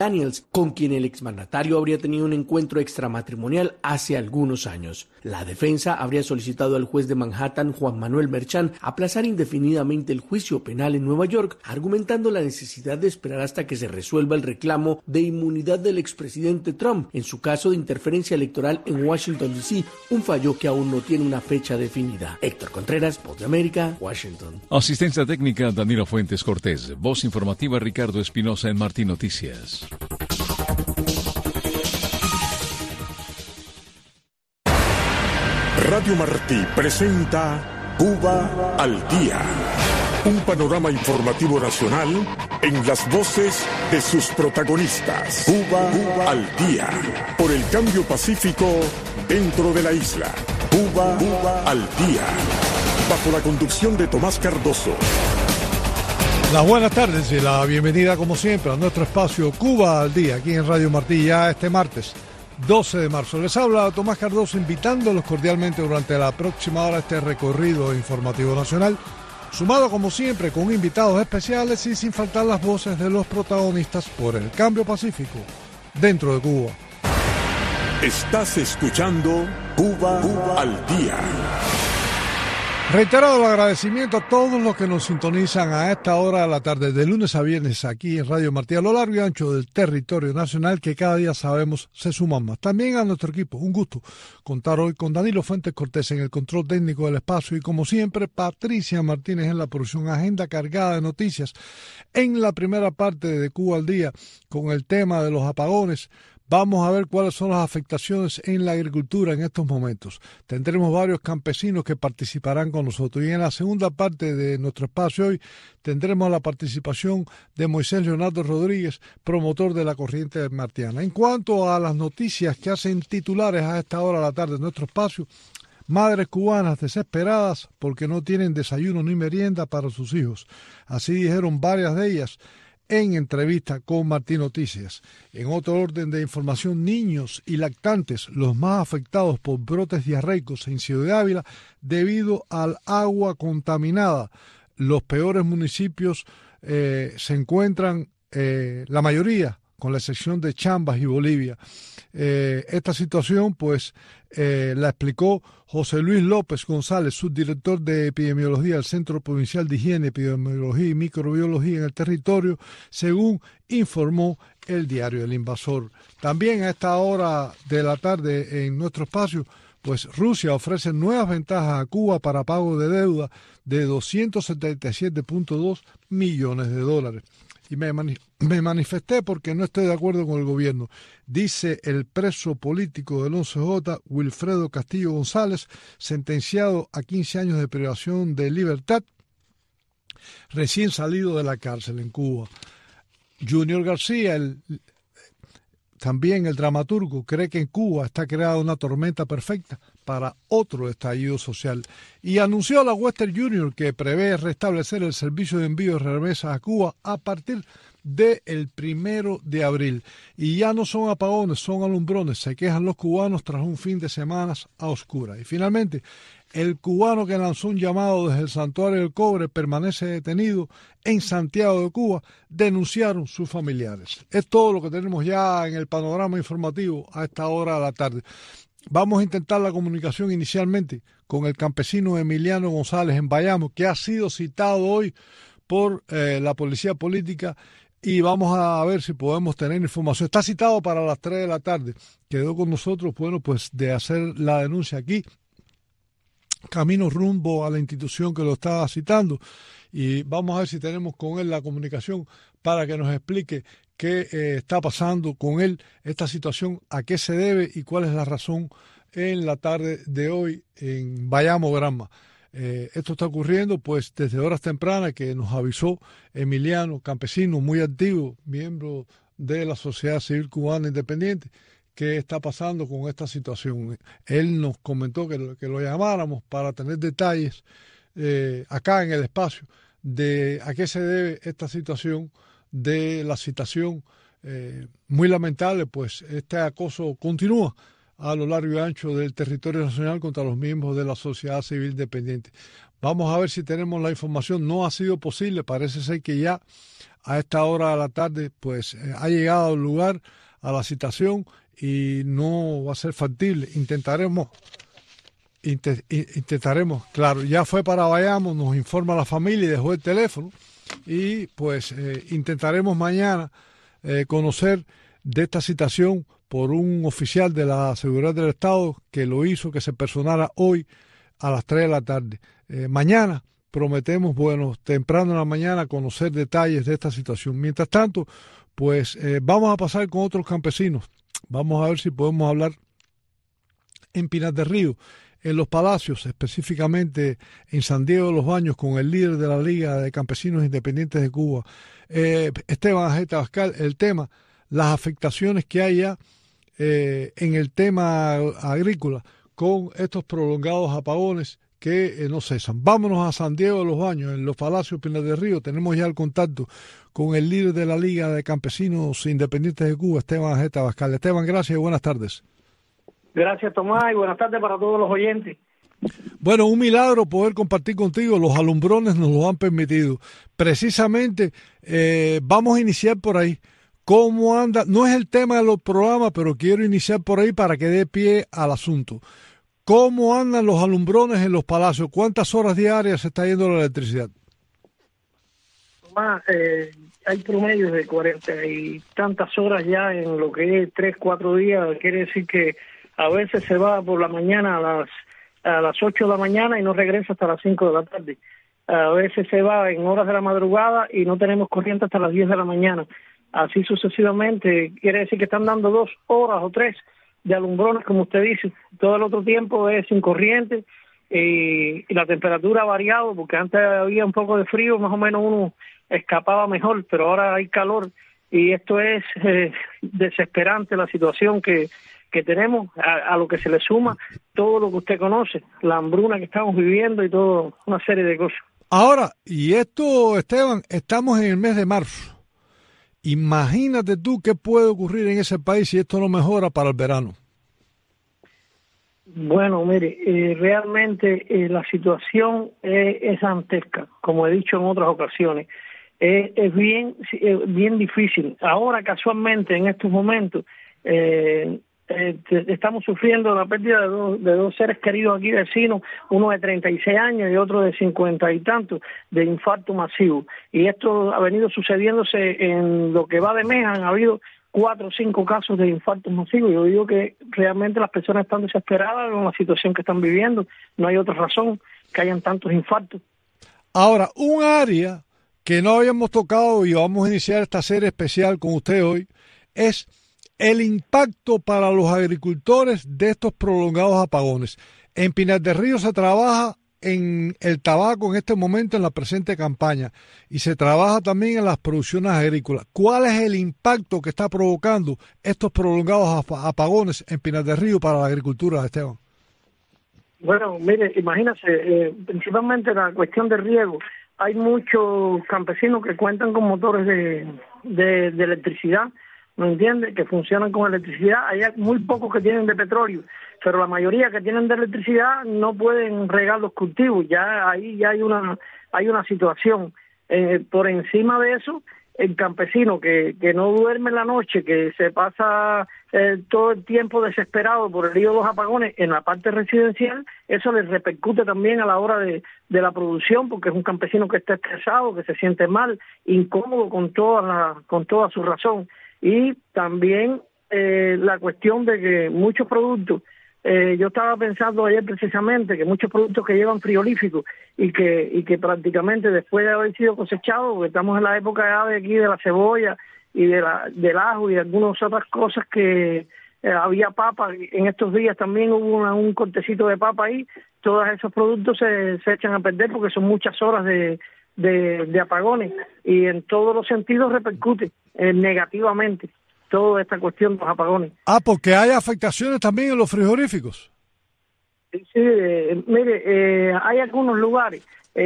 Daniels, con quien el exmandatario habría tenido un encuentro extramatrimonial hace algunos años. La defensa habría solicitado al juez de Manhattan, Juan Manuel Merchan, aplazar indefinidamente el juicio penal en Nueva York, argumentando la necesidad de esperar hasta que se resuelva el reclamo de inmunidad del expresidente Trump en su caso de interferencia electoral en Washington, D.C., un fallo que aún no tiene una fecha definida. Héctor Contreras, Voz de América, Washington. Asistencia técnica Danilo Fuentes Cortés. Voz informativa Ricardo Espinosa en Martí Noticias. Radio Martí presenta Cuba al Día. Un panorama informativo nacional en las voces de sus protagonistas. Cuba al Día. Por el cambio pacífico dentro de la isla. Cuba al Día. Bajo la conducción de Tomás Cardoso. Las buenas tardes y la bienvenida como siempre a nuestro espacio Cuba al Día, aquí en Radio Martí, ya este martes 12 de marzo. Les habla Tomás Cardoso invitándolos cordialmente durante la próxima hora a este recorrido informativo nacional, sumado como siempre con invitados especiales y sin faltar las voces de los protagonistas por el cambio pacífico dentro de Cuba. Estás escuchando Cuba al Día. Reiterado el agradecimiento a todos los que nos sintonizan a esta hora de la tarde, de lunes a viernes, aquí en Radio Martí, a lo largo y ancho del territorio nacional, que cada día sabemos se suman más. También a nuestro equipo, un gusto contar hoy con Danilo Fuentes Cortés en el control técnico del espacio y, como siempre, Patricia Martínez en la producción. Agenda cargada de noticias en la primera parte de Cuba al Día, con el tema de los apagones. Vamos a ver cuáles son las afectaciones en la agricultura en estos momentos. Tendremos varios campesinos que participarán con nosotros. Y en la segunda parte de nuestro espacio hoy tendremos la participación de Moisés Leonardo Rodríguez, promotor de la corriente martiana. En cuanto a las noticias que hacen titulares a esta hora de la tarde en nuestro espacio, madres cubanas desesperadas porque no tienen desayuno ni merienda para sus hijos. Así dijeron varias de ellas en entrevista con Martí Noticias. En otro orden de información, niños y lactantes, los más afectados por brotes diarreicos en Ciudad de Ávila debido al agua contaminada. Los peores municipios se encuentran, la mayoría, con la excepción de Chambas y Bolivia. Esta situación, pues, la explicó José Luis López González, subdirector de epidemiología del Centro Provincial de Higiene, Epidemiología y Microbiología en el territorio, según informó el diario El Invasor. También a esta hora de la tarde en nuestro espacio, pues Rusia ofrece nuevas ventajas a Cuba para pago de deuda de 277.2 millones de dólares. Y me manifesté porque no estoy de acuerdo con el gobierno, dice el preso político del 11J, Wilfredo Castillo González, sentenciado a 15 años de privación de libertad, recién salido de la cárcel en Cuba. Junior García, también el dramaturgo, cree que en Cuba está creada una tormenta perfecta para otro estallido social. Y anunció a la Western Junior que prevé restablecer el servicio de envío de remesas a Cuba a partir del 1 de abril. Y ya no son apagones, son alumbrones. Se quejan los cubanos tras un fin de semana a oscuras. Y finalmente, el cubano que lanzó un llamado desde el Santuario del Cobre permanece detenido en Santiago de Cuba, denunciaron sus familiares. Es todo lo que tenemos ya en el panorama informativo a esta hora de la tarde. Vamos a intentar la comunicación inicialmente con el campesino Emiliano González en Bayamo, que ha sido citado hoy por la policía política, y vamos a ver si podemos tener información. Está citado para las 3 de la tarde. Quedó con nosotros, bueno, pues de hacer la denuncia aquí, camino rumbo a la institución que lo estaba citando, y vamos a ver si tenemos con él la comunicación para que nos explique qué está pasando con él, esta situación, a qué se debe y cuál es la razón en la tarde de hoy en Bayamo, Granma. Esto está ocurriendo pues desde horas tempranas, que nos avisó Emiliano, campesino muy activo, miembro de la Sociedad Civil Cubana Independiente, qué está pasando con esta situación. Él nos comentó que lo llamáramos para tener detalles acá en el espacio de a qué se debe esta situación de la citación. Muy lamentable, pues este acoso continúa a lo largo y ancho del territorio nacional contra los miembros de la sociedad civil independiente. Vamos a ver si tenemos la información. No ha sido posible, parece ser que ya a esta hora de la tarde, pues ha llegado al lugar, a la citación, y no va a ser factible. Intentaremos, claro, ya fue para Bayamo, nos informa la familia y dejó el teléfono, y pues intentaremos mañana conocer de esta citación por un oficial de la Seguridad del Estado que lo hizo, que se personara hoy a las 3 de la tarde. Mañana prometemos, bueno, temprano en la mañana, conocer detalles de esta situación. Mientras tanto, pues vamos a pasar con otros campesinos. Vamos a ver si podemos hablar en Pinar del Río, en Los Palacios, específicamente en San Diego de los Baños, con el líder de la Liga de Campesinos Independientes de Cuba, Esteban Ajeta Abascal, el tema, las afectaciones que hay ya en el tema agrícola con estos prolongados apagones que no cesan. Vámonos a San Diego de los Baños, en Los Palacios, Pinar del Río. Tenemos ya el contacto con el líder de la Liga de Campesinos Independientes de Cuba, Esteban Ajeta Abascal. Esteban, gracias y buenas tardes. Gracias, Tomás, y buenas tardes para todos los oyentes. Bueno, un milagro poder compartir contigo. Los alumbrones nos lo han permitido. Precisamente vamos a iniciar por ahí. ¿Cómo anda? No es el tema de los programas, pero quiero iniciar por ahí para que dé pie al asunto. ¿Cómo andan los alumbrones en Los Palacios? ¿Cuántas horas diarias se está yendo la electricidad? Tomás, hay promedios de 40 y tantas horas ya en lo que es 3, 4 días. Quiere decir que a veces se va por la mañana a las 8 de la mañana y no regresa hasta las 5 de la tarde. A veces se va en horas de la madrugada y no tenemos corriente hasta las 10 de la mañana. Así sucesivamente. Quiere decir que están dando 2 horas o 3 de alumbrones, como usted dice. Todo el otro tiempo es sin corriente y la temperatura ha variado, porque antes había un poco de frío, más o menos uno escapaba mejor, pero ahora hay calor y esto es desesperante la situación que tenemos, a lo que se le suma todo lo que usted conoce, la hambruna que estamos viviendo y toda una serie de cosas. Ahora, y esto, Esteban, estamos en el mes de marzo. Imagínate tú qué puede ocurrir en ese país si esto no mejora para el verano. Bueno, mire, realmente la situación es dantesca, como he dicho en otras ocasiones. Es bien difícil. Ahora, casualmente, en estos momentos, estamos sufriendo la pérdida de dos seres queridos aquí vecinos, uno de 36 años y otro de 50 y tantos, de infarto masivo. Y esto ha venido sucediéndose en lo que va de mes. Han habido 4 o 5 casos de infartos masivos. Yo digo que realmente las personas están desesperadas con la situación que están viviendo. No hay otra razón que hayan tantos infartos. Ahora, un área que no habíamos tocado y vamos a iniciar esta serie especial con usted hoy es el impacto para los agricultores de estos prolongados apagones. En Pinar del Río se trabaja en el tabaco en este momento, en la presente campaña, y se trabaja también en las producciones agrícolas. ¿Cuál es el impacto que está provocando estos prolongados apagones en Pinar del Río para la agricultura, Esteban? Bueno, mire, imagínese, principalmente la cuestión de riego. Hay muchos campesinos que cuentan con motores de electricidad, ¿me entiende? Que funcionan con electricidad. Hay muy pocos que tienen de petróleo, pero la mayoría que tienen de electricidad no pueden regar los cultivos. Ya ahí ya hay una situación. Por encima de eso, el campesino que no duerme en la noche, que se pasa todo el tiempo desesperado por el lío de los apagones en la parte residencial, eso les repercute también a la hora de la producción, porque es un campesino que está estresado, que se siente mal, incómodo con toda su razón. Y también la cuestión de que muchos productos, yo estaba pensando ayer precisamente que muchos productos que llevan frigoríficos y que prácticamente después de haber sido cosechados, porque estamos en la época ya de aquí de la cebolla y del ajo y de algunas otras cosas que había papa, en estos días también hubo un cortecito de papa ahí, todos esos productos se echan a perder porque son muchas horas de apagones y en todos los sentidos repercute negativamente toda esta cuestión de los apagones. Porque hay afectaciones también en los frigoríficos. Sí, mire, hay algunos lugares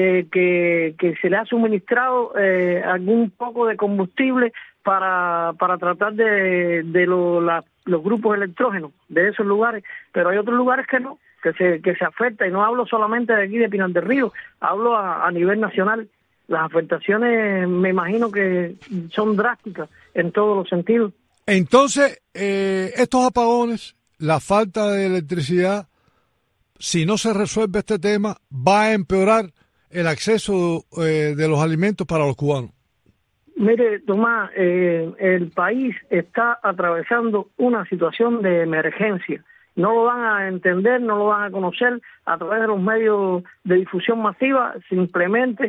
que se le ha suministrado algún poco de combustible para tratar de los grupos electrógenos de esos lugares, pero hay otros lugares que no, que se afecta, y no hablo solamente de aquí de Pinar del Río, hablo a nivel nacional. las afectaciones me imagino que son drásticas en todos los sentidos. Entonces, estos apagones, la falta de electricidad, si no se resuelve este tema, va a empeorar el acceso de los alimentos para los cubanos. Mire, Tomás, el país está atravesando una situación de emergencia. No lo van a entender, no lo van a conocer a través de los medios de difusión masiva, simplemente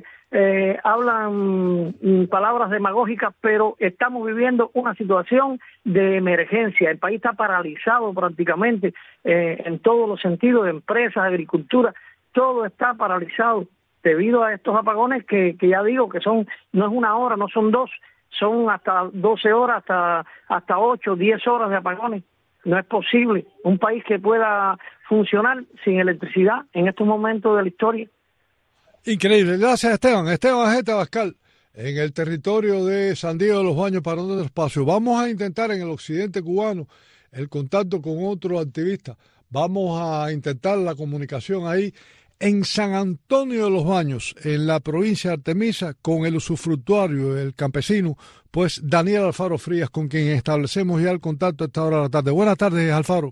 hablan palabras demagógicas, pero estamos viviendo una situación de emergencia. El país está paralizado prácticamente en todos los sentidos, empresas, agricultura, todo está paralizado debido a estos apagones que ya digo que son, no es una hora, no son dos, son hasta 12 horas, hasta 8, 10 horas de apagones. No es posible un país que pueda funcionar sin electricidad en estos momentos de la historia. Increíble. Gracias, Esteban. Esteban Jeta Abascal, en el territorio de San Diego de los Baños, para otro espacio. Vamos a intentar en el occidente cubano el contacto con otro activista. Vamos a intentar la comunicación ahí en San Antonio de los Baños, en la provincia de Artemisa, con el usufructuario, el campesino, pues Daniel Alfaro Frías, con quien establecemos ya el contacto a esta hora de la tarde. Buenas tardes, Alfaro.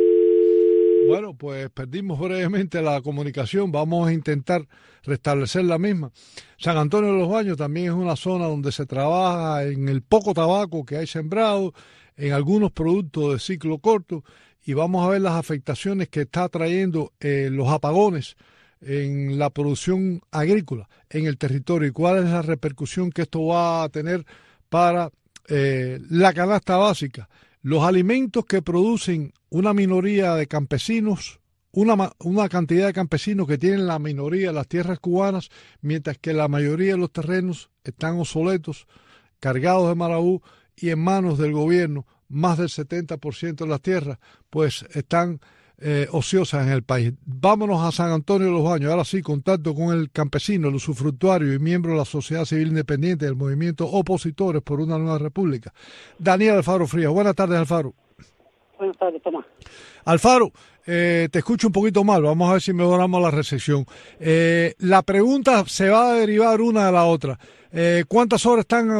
Bueno, pues perdimos brevemente la comunicación, vamos a intentar restablecer la misma. San Antonio de los Baños también es una zona donde se trabaja en el poco tabaco que hay sembrado, en algunos productos de ciclo corto, y vamos a ver las afectaciones que está trayendo los apagones en la producción agrícola en el territorio y cuál es la repercusión que esto va a tener para la canasta básica. Los alimentos que producen una minoría de campesinos, una cantidad de campesinos que tienen la minoría de las tierras cubanas, mientras que la mayoría de los terrenos están obsoletos, cargados de marabú y en manos del gobierno. Más del 70% de las tierras pues están ociosas en el país. Vámonos a San Antonio de los Baños. Ahora sí, contacto con el campesino, el usufructuario y miembro de la Sociedad Civil Independiente del Movimiento Opositores por una Nueva República, Daniel Alfaro Frías. Buenas tardes, Alfaro. Buenas tardes, Tomás. Alfaro, te escucho un poquito mal, vamos a ver si mejoramos la recepción. La pregunta se va a derivar una de la otra. ¿Cuántas horas están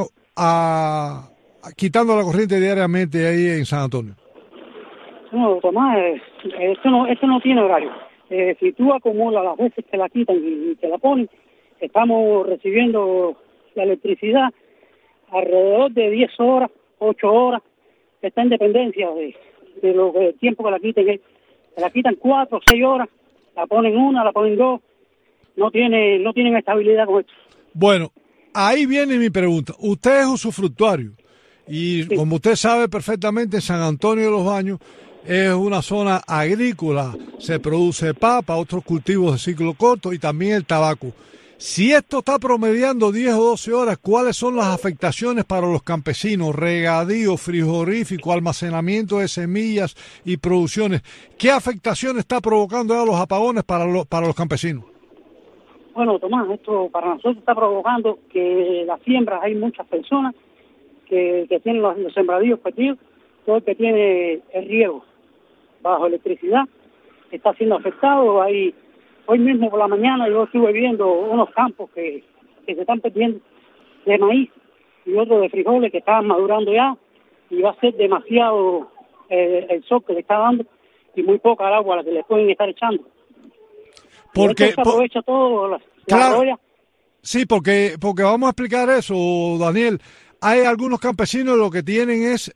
quitando la corriente diariamente ahí en San Antonio? No, Tomás, esto no tiene horario. Si tú acumulas las veces que la quitan y te la ponen, estamos recibiendo la electricidad alrededor de 10 horas, 8 horas. Está en dependencia de lo que el tiempo que la quiten. La quitan 4 o 6 horas, la ponen 1, la ponen 2. No tienen estabilidad con esto. Bueno, ahí viene mi pregunta. Usted es usufructuario. Y sí, como usted sabe perfectamente, San Antonio de los Baños es una zona agrícola, se produce papa, otros cultivos de ciclo corto y también el tabaco. Si esto está promediando 10 o 12 horas, ¿cuáles son las afectaciones para los campesinos? Regadío, frigorífico, almacenamiento de semillas y producciones. ¿Qué afectación está provocando ahora los apagones para los campesinos? Bueno, Tomás, esto para nosotros está provocando que las siembras, hay muchas personas que tienen los sembradíos perdidos, todo el que tiene el riego bajo electricidad está siendo afectado. Hoy mismo por la mañana yo estuve viendo unos campos que se están perdiendo de maíz y otros de frijoles que estaban madurando ya, y va a ser demasiado el sol que le está dando y muy poca el agua la que le pueden estar echando. Porque se aprovecha todo la claro, arroya. Sí, porque vamos a explicar eso, Daniel. Hay algunos campesinos lo que tienen es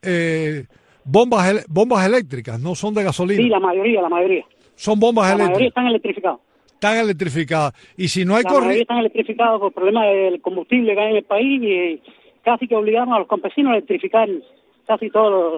bombas eléctricas, no son de gasolina. Sí, la mayoría. Son bombas eléctricas. La mayoría están electrificadas. Están electrificadas. Y si no hay corriente... La mayoría están electrificadas por problemas del combustible que hay en el país y casi que obligaron a los campesinos a electrificar casi todo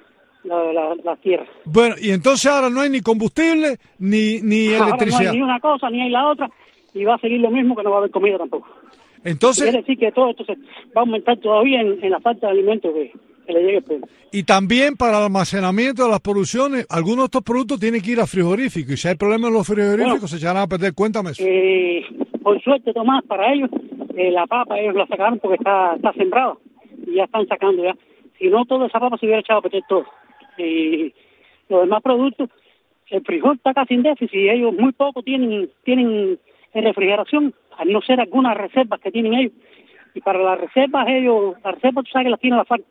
las tierras. Bueno, y entonces ahora no hay ni combustible ni electricidad. No hay ni una cosa ni hay la otra y va a seguir lo mismo, que no va a haber comida tampoco. Entonces, quiere decir que todo esto va a aumentar todavía en la falta de alimentos que le llegue al pueblo. Y también para el almacenamiento de las producciones, algunos de estos productos tienen que ir a frigoríficos, y si hay problemas en los frigoríficos se echarán a perder. Cuéntame eso. Por suerte, Tomás, para ellos, la papa ellos la sacaron porque está sembrada y ya están sacando ya. Si no, toda esa papa se hubiera echado a perder todo. Y los demás productos, el frijol está casi en déficit y ellos muy poco tienen en refrigeración, al no ser algunas reservas que tienen ellos. Y para las reservas tú sabes que las tiene la FARC.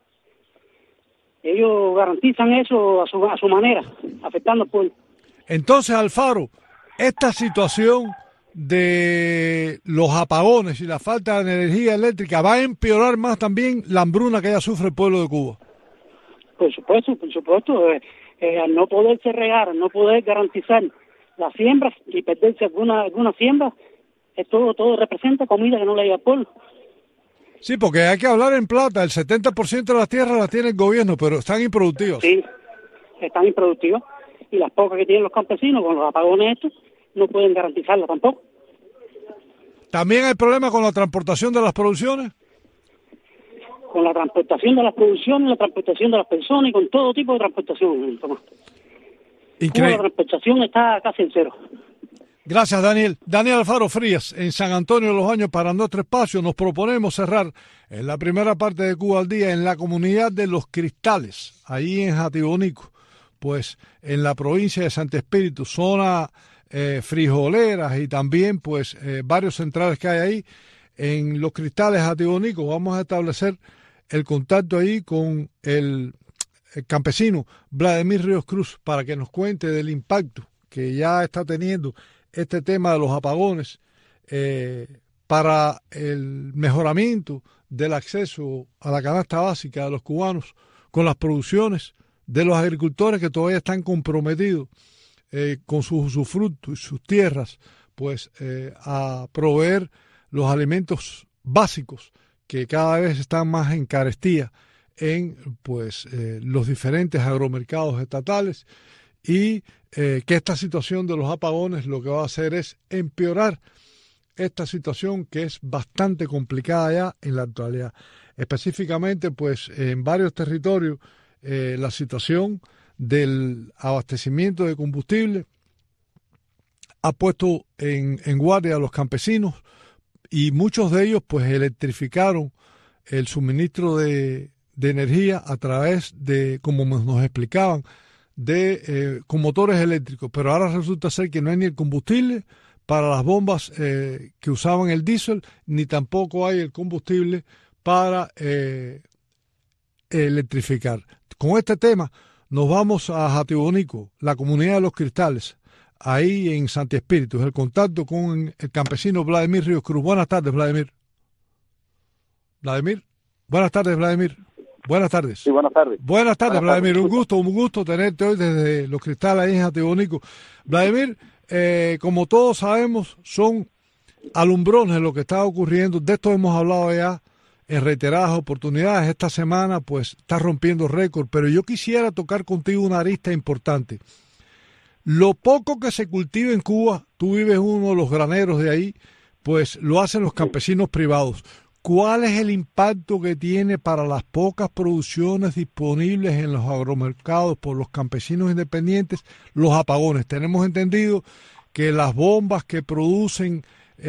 Ellos garantizan eso a su manera, afectando al pueblo. Entonces, Alfaro, esta situación de los apagones y la falta de energía eléctrica va a empeorar más también la hambruna que ya sufre el pueblo de Cuba. Por supuesto, al no poderse regar, al no poder garantizar las siembras y perderse alguna siembra, todo representa comida que no le llega al pueblo. Sí, porque hay que hablar en plata, el 70% de las tierras las tiene el gobierno, pero están improductivas. Sí, están improductivas, y las pocas que tienen los campesinos con los apagones estos no pueden garantizarla tampoco. ¿También hay problema con la transportación de las producciones? Con la transportación de las producciones, la transportación de las personas y con todo tipo de transportación, Tomás. Increíble. La transportación está casi en cero. Gracias, Daniel. Daniel Alfaro Frías, en San Antonio de los Baños, para nuestro espacio. Nos proponemos cerrar en la primera parte de Cuba al Día en la comunidad de Los Cristales, ahí en Jatibonico, pues en la provincia de Santo Espíritu, zona frijoleras y también pues varios centrales que hay ahí. En Los Cristales, Jatibonico, vamos a establecer el contacto ahí con el campesino Vladimir Ríos Cruz para que nos cuente del impacto que ya está teniendo este tema de los apagones para el mejoramiento del acceso a la canasta básica de los cubanos con las producciones de los agricultores que todavía están comprometidos con sus usufructos y sus tierras, pues a proveer los alimentos básicos que cada vez están más en carestía en pues los diferentes agromercados estatales, y que esta situación de los apagones lo que va a hacer es empeorar esta situación que es bastante complicada ya en la actualidad. Específicamente, pues en varios territorios la situación del abastecimiento de combustible ha puesto en guardia a los campesinos, y muchos de ellos pues electrificaron el suministro de energía a través de, como nos explicaban, con motores eléctricos, pero ahora resulta ser que no hay ni el combustible para las bombas que usaban el diésel, ni tampoco hay el combustible para electrificar. Con este tema nos vamos a Jatibonico, la comunidad de Los Cristales, ahí en Santi Espíritu, el contacto con el campesino Vladimir Ríos Cruz. Buenas tardes, Vladimir. Buenas tardes, Vladimir. Buenas tardes. Sí, buenas tardes. Buenas tardes, Vladimir. Un gusto tenerte hoy desde Los Cristales, ahí en Jatibonico. Vladimir, como todos sabemos, son alumbrones lo que está ocurriendo. De esto hemos hablado ya en reiteradas oportunidades. Esta semana, pues, está rompiendo récord, pero yo quisiera tocar contigo una arista importante. Lo poco que se cultiva en Cuba, tú vives uno de los graneros de ahí, pues lo hacen los campesinos privados. ¿Cuál es el impacto que tiene para las pocas producciones disponibles en los agromercados por los campesinos independientes los apagones? Tenemos entendido que las bombas que producen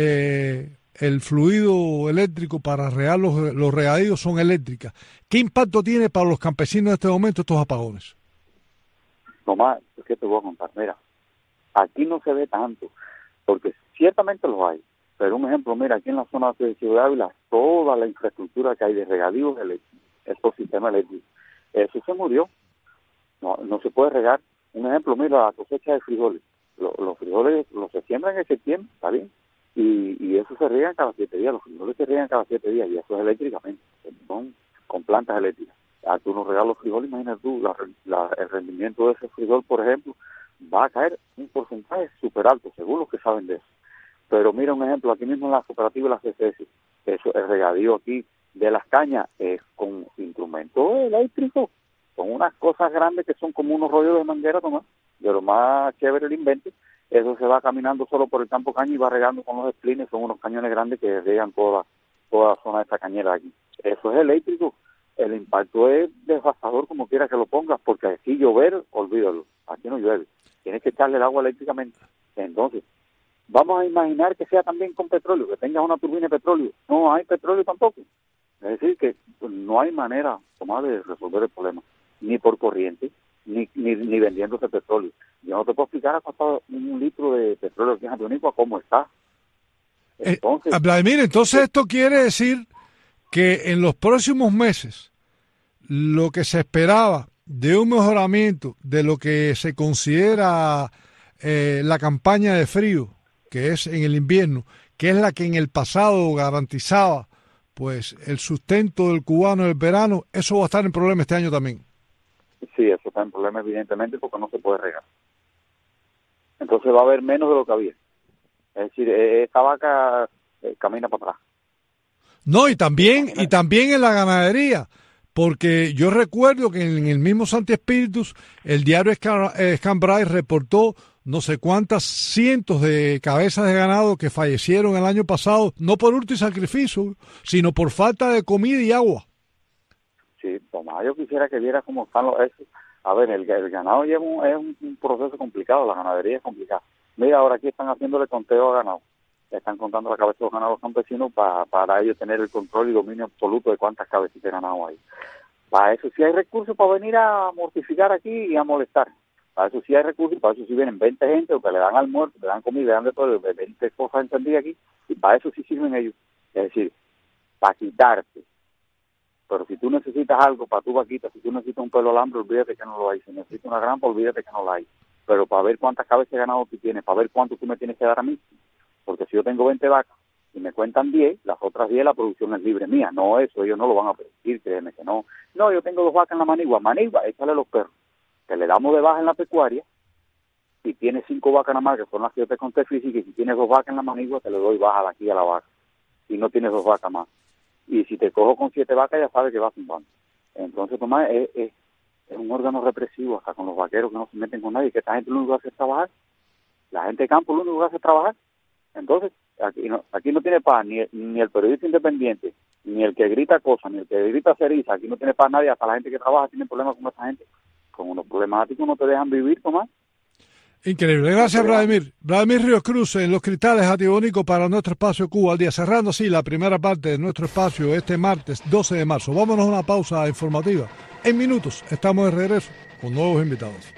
el fluido eléctrico para regar los regadíos son eléctricas. ¿Qué impacto tiene para los campesinos en este momento estos apagones? Tomás, es que te voy a contar. Mira, aquí no se ve tanto, porque ciertamente los hay. Pero un ejemplo, mira, aquí en la zona de Ciudad Ávila, toda la infraestructura que hay de regadíos eléctricos, estos sistemas eléctricos, eso se murió. No se puede regar. Un ejemplo, mira, la cosecha de frijoles. Los frijoles se siembran en septiembre, ¿está bien? Y eso se riegan cada 7 días. Los frijoles se riegan cada 7 días, y eso es eléctricamente. Son con plantas eléctricas. Tú no regalas los frijoles, imagínate tú, el rendimiento de ese frijol, por ejemplo, va a caer un porcentaje súper alto, según los que saben de eso. Pero mira un ejemplo, aquí mismo en la cooperativa de la CCS, eso, el regadío aquí de las cañas es con instrumentos eléctricos, con unas cosas grandes que son como unos rollos de manguera, Tomás, de lo más chévere el invento. Eso se va caminando solo por el campo caña y va regando con los splines, son unos cañones grandes que regan toda la zona de esta cañera aquí. Eso es eléctrico. El impacto es devastador como quiera que lo pongas, porque aquí llover, olvídalo, aquí no llueve. Tienes que echarle el agua eléctricamente. Entonces, vamos a imaginar que sea también con petróleo, que tengas una turbina de petróleo. No hay petróleo tampoco. Es decir, que no hay manera, Tomás, de resolver el problema, ni por corriente, ni vendiéndose petróleo. Yo no te puedo explicar a costado un litro de petróleo aquí en Jatibonico a cómo está. Entonces, Vladimir, entonces esto quiere decir que en los próximos meses lo que se esperaba de un mejoramiento de lo que se considera la campaña de frío, que es en el invierno, que es la que en el pasado garantizaba pues el sustento del cubano en el verano, eso va a estar en problema este año también. sí, eso está en problema evidentemente porque no se puede regar. Entonces va a haber menos de lo que había. Es decir, esta vaca camina para atrás. No, y también en la ganadería, porque yo recuerdo que en el mismo Santi Espíritus, el diario Escambray reportó no sé cuántas cientos de cabezas de ganado que fallecieron el año pasado, no por hurto y sacrificio, sino por falta de comida y agua. Sí, Tomás, yo quisiera que viera cómo están los... A ver, el ganado es un proceso complicado, la ganadería es complicada. Mira, ahora aquí están haciéndole conteo a ganado. Están contando la cabeza de los ganados campesinos para ellos tener el control y dominio absoluto de cuántas cabecitas de ganado hay. Para eso sí hay recursos para venir a mortificar aquí y a molestar. Para eso sí hay recursos, para eso sí vienen 20 gente, que le dan almuerzo, le dan comida, le dan de todo, 20 cosas encendidas aquí, y para eso sí sirven ellos. Es decir, para quitarte. Pero si tú necesitas algo para tu vaquita, si tú necesitas un pelo alambre, olvídate que no lo hay. Si necesitas una grampa, olvídate que no la hay. Pero para ver cuántas cabezas de ganado tú tienes, para ver cuánto tú me tienes que dar a mí. Porque si yo tengo 20 vacas y me cuentan 10, las otras 10 la producción es libre mía. No, eso ellos no lo van a permitir, créeme que no. No, yo tengo 2 vacas en la manigua, échale los perros. Que le damos de baja en la pecuaria, si tienes 5 vacas nada más, que son las que yo te conté física, y si tienes 2 vacas en la manigua, te le doy baja de aquí a la vaca. Si no tienes 2 vacas más. Y si te cojo con 7 vacas, ya sabes que vas zumbando. Entonces, Tomás, es un órgano represivo, hasta con los vaqueros que no se meten con nadie, que esta gente lo único que hace es trabajar. La gente de campo lo único que hace es trabajar. Entonces, aquí no tiene paz ni el periodista independiente, ni el que grita cosas, ni el que grita ceriza. Aquí no tiene paz nadie, hasta la gente que trabaja tiene problemas con esta gente. Con unos problemáticos no te dejan vivir, Tomás. Increíble. Gracias, Vladimir. Vladimir Ríos Cruz en Los Cristales Atibónico para nuestro espacio Cuba al Día. Cerrando así la primera parte de nuestro espacio este martes 12 de marzo. Vámonos a una pausa informativa. En minutos estamos de regreso con nuevos invitados.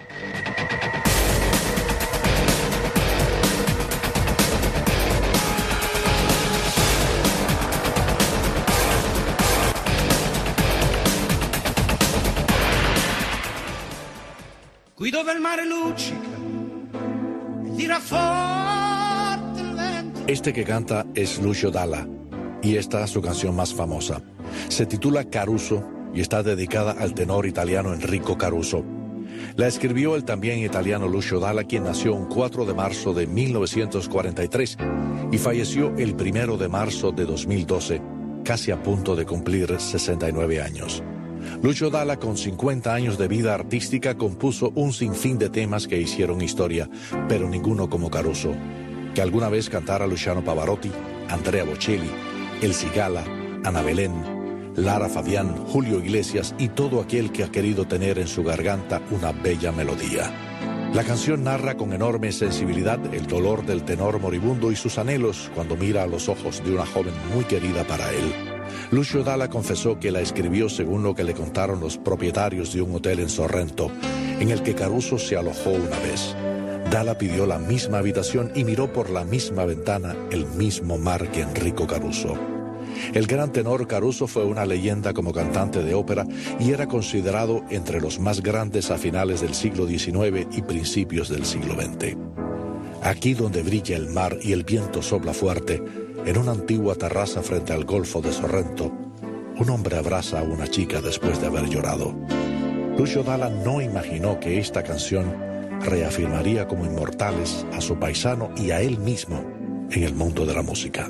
Guido del mare luccica e tira forte il vento. Este que canta es Lucio Dalla y esta es su canción más famosa. Se titula Caruso y está dedicada al tenor italiano Enrico Caruso. La escribió el también italiano Lucio Dalla, quien nació un 4 de marzo de 1943 y falleció el 1 de marzo de 2012, casi a punto de cumplir 69 años. Lucio Dalla, con 50 años de vida artística, compuso un sinfín de temas que hicieron historia, pero ninguno como Caruso. Que alguna vez cantara Luciano Pavarotti, Andrea Bocelli, El Cigala, Ana Belén, Lara Fabián, Julio Iglesias y todo aquel que ha querido tener en su garganta una bella melodía. La canción narra con enorme sensibilidad el dolor del tenor moribundo y sus anhelos cuando mira a los ojos de una joven muy querida para él. Lucio Dalla confesó que la escribió según lo que le contaron los propietarios de un hotel en Sorrento, en el que Caruso se alojó una vez. Dalla pidió la misma habitación y miró por la misma ventana el mismo mar que Enrico Caruso. El gran tenor Caruso fue una leyenda como cantante de ópera y era considerado entre los más grandes a finales del siglo XIX y principios del siglo XX. Aquí donde brilla el mar y el viento sopla fuerte, en una antigua terraza frente al Golfo de Sorrento, un hombre abraza a una chica después de haber llorado. Lucio Dalla no imaginó que esta canción reafirmaría como inmortales a su paisano y a él mismo en el mundo de la música.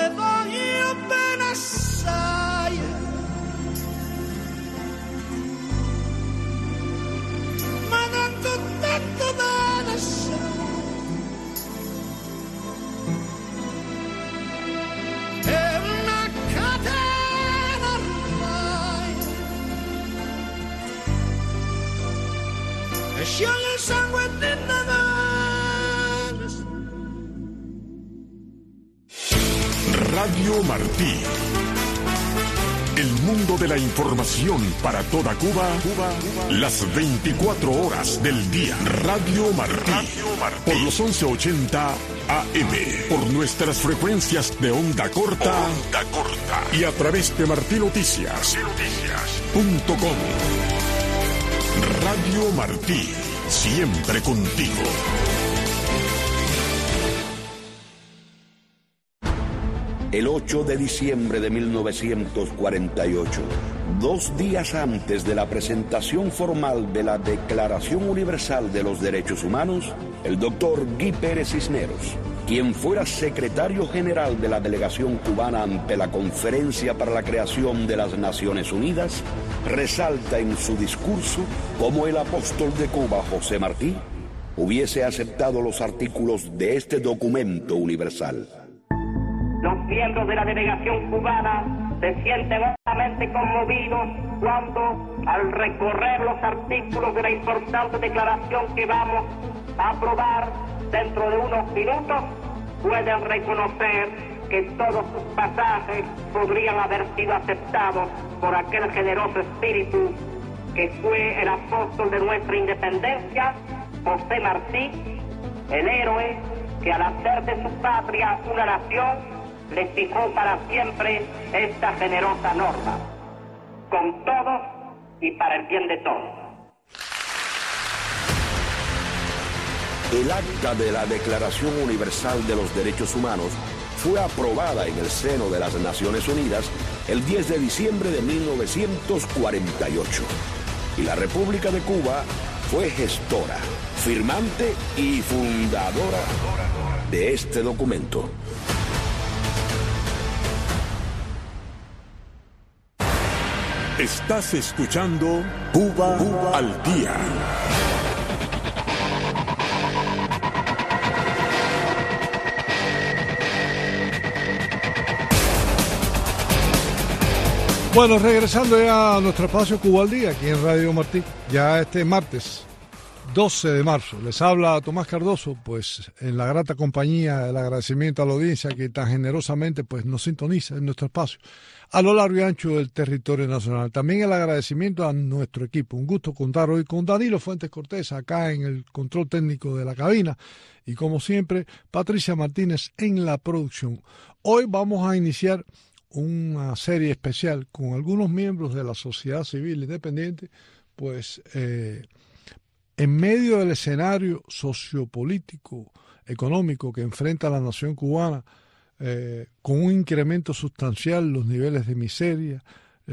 Scioglie il sangue delle venas. Radio Martí, el mundo de la información para toda Cuba, las 24 horas del día. Radio Martí, por los 1180 AM, por nuestras frecuencias de onda corta, y a través de martinoticias.com. Radio Martí, siempre contigo. El 8 de diciembre de 1948, 2 días antes de la presentación formal de la Declaración Universal de los Derechos Humanos, el doctor Guy Pérez Cisneros, quien fuera secretario general de la delegación cubana ante la Conferencia para la Creación de las Naciones Unidas, resalta en su discurso cómo el apóstol de Cuba, José Martí, hubiese aceptado los artículos de este documento universal. Los miembros de la delegación cubana se sienten altamente conmovidos cuando, al recorrer los artículos de la importante declaración que vamos a aprobar dentro de unos minutos, pueden reconocer que todos sus pasajes podrían haber sido aceptados por aquel generoso espíritu que fue el apóstol de nuestra independencia, José Martí, el héroe que al hacer de su patria una nación, le fijó para siempre esta generosa norma, con todos y para el bien de todos. El acta de la Declaración Universal de los Derechos Humanos fue aprobada en el seno de las Naciones Unidas el 10 de diciembre de 1948. Y la República de Cuba fue gestora, firmante y fundadora de este documento. Estás escuchando Cuba al Día. Bueno, regresando ya a nuestro espacio Cuba al Día, aquí en Radio Martí, ya este martes 12 de marzo. Les habla Tomás Cardoso, pues en la grata compañía, el agradecimiento a la audiencia que tan generosamente pues nos sintoniza en nuestro espacio a lo largo y ancho del territorio nacional. También el agradecimiento a nuestro equipo. Un gusto contar hoy con Danilo Fuentes Cortés acá en el control técnico de la cabina y como siempre Patricia Martínez en la producción. Hoy vamos a iniciar una serie especial con algunos miembros de la sociedad civil independiente, pues en medio del escenario sociopolítico, económico que enfrenta la nación cubana, con un incremento sustancial los niveles de miseria,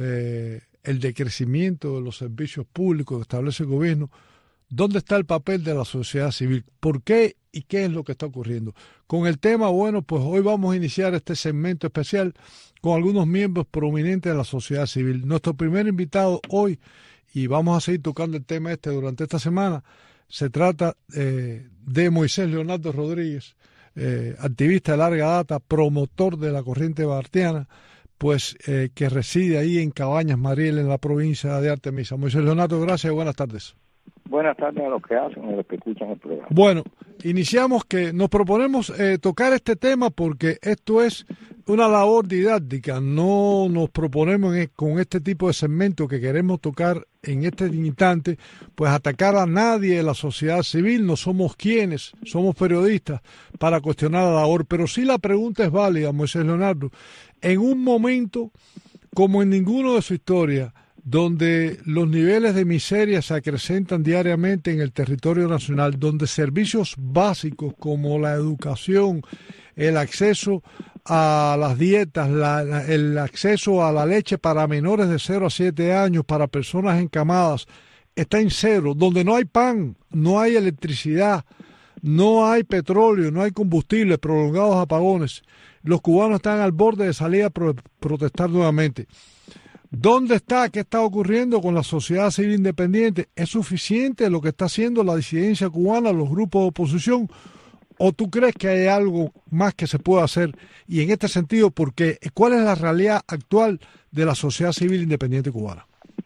el decrecimiento de los servicios públicos que establece el gobierno. ¿Dónde está el papel de la sociedad civil? ¿Por qué y qué es lo que está ocurriendo? Con el tema, bueno, pues hoy vamos a iniciar este segmento especial con algunos miembros prominentes de la sociedad civil. Nuestro primer invitado hoy, y vamos a seguir tocando el tema durante esta semana, se trata de Moisés Leonardo Rodríguez, activista de larga data, promotor de la corriente bartiana, pues que reside ahí en Cabañas Mariel, en la provincia de Artemisa. Moisés Leonardo, gracias y buenas tardes. Buenas tardes a los que hacen y a los que escuchan el programa. Bueno, iniciamos que nos proponemos tocar este tema porque esto es una labor didáctica. No nos proponemos con este tipo de segmento que queremos tocar en este instante, pues atacar a nadie de la sociedad civil. No somos quienes, somos periodistas para cuestionar la labor. Pero sí la pregunta es válida, Moisés Leonardo. En un momento como en ninguno de su historia, donde los niveles de miseria se acrecentan diariamente en el territorio nacional, donde servicios básicos como la educación, el acceso a las dietas, el acceso a la leche para menores de 0 a 7 años, para personas encamadas, está en cero, donde no hay pan, no hay electricidad, no hay petróleo, no hay combustible, prolongados apagones. Los cubanos están al borde de salir a protestar nuevamente. ¿Dónde está? ¿Qué está ocurriendo con la sociedad civil independiente? ¿Es suficiente lo que está haciendo la disidencia cubana, los grupos de oposición? ¿O tú crees que hay algo más que se puede hacer? Y en este sentido, ¿por qué? ¿Cuál es la realidad actual de la sociedad civil independiente cubana?